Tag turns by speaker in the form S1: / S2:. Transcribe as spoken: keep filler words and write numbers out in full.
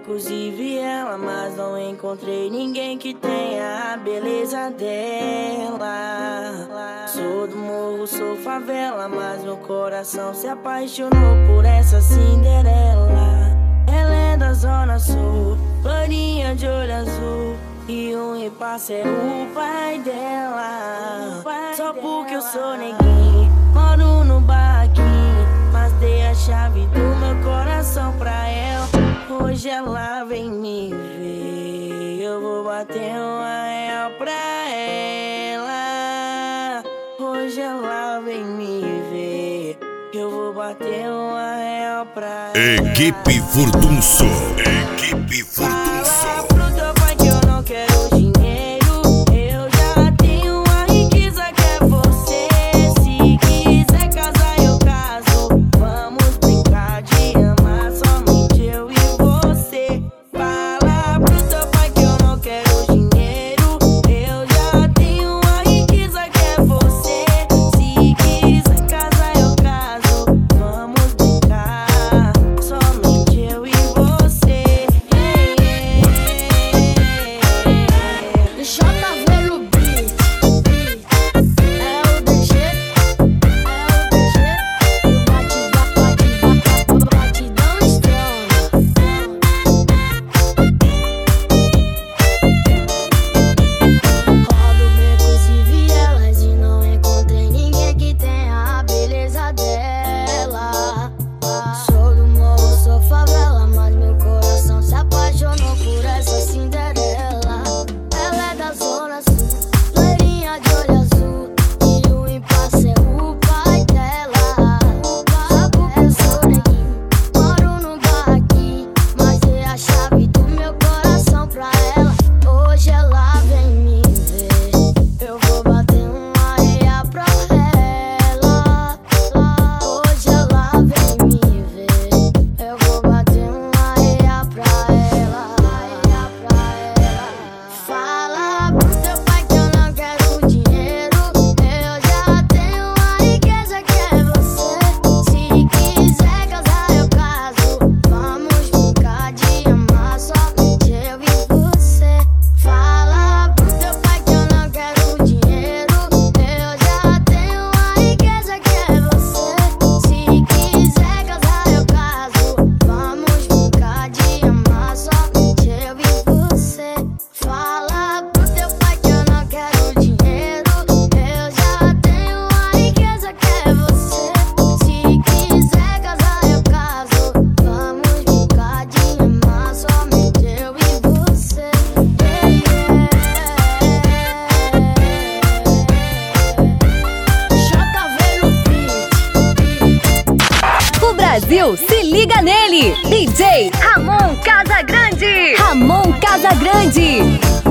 S1: becos e viela, mas não encontrei ninguém que tenha a beleza dela. Sou do morro, sou favela, mas meu coração se apaixonou por essa Cinderela. Ela é da zona sul, loirinha de olho azul, e um repasse é o pai dela. O pai Só dela. Porque eu sou neguinho, moro no barraquinho, mas dei a chave do meu coração pra ela. Hoje ela vem me ver, eu vou bater uma real pra ela. Hoje ela vem me ver, eu vou bater uma real pra ela.
S2: Equipe Furdunço, Equipe Furdunço.
S1: Fala pro teu pai que eu não quero dinheiro, eu já tenho uma riqueza que é você. Se quiser casar eu caso, vamos brincar de amar somente eu e você. Fala pro teu pai que eu não quero dinheiro, eu já tenho uma riqueza que é você. Se quiser casar eu caso, vamos brincar somente eu e você.
S3: J V no beat, é o D G, é o D G, e o batidão, batidão estrona. Rodo becos e vielas e não encontrei ninguém que tenha a beleza dela. Sou do morro, sou favela, mas meu coração se apaixonou por essa Cinderela. Ela é da zona sul, loirinha de olho azul, e o impasse é o pai dela. Só porque eu sou neguinho, moro no barraquinho, mas dei a chave do meu coração pra ela. Hoje ela vem me ver, eu vou bater uma real pra ela. Hoje ela vem me ver, eu vou bater uma real pra ela. Fala pro teu pai que eu não quero dinheiro, eu já tenho uma riqueza que é você. Se quiser casar eu caso, vamos brincar de amar somente eu e você. Fala pro teu pai que eu não quero dinheiro, eu já tenho uma riqueza que é você. Se quiser casar eu caso, vamos brincar de amar somente eu e você. Fala pro teu pai que eu não quero dinheiro, eu já tenho uma riqueza que é você. Se quiser casar eu caso, vamos brincar de amar somente eu e você. J V no beat.
S4: O Brasil se liga nele, D J Ramon Casagrande. Ramon Casagrande.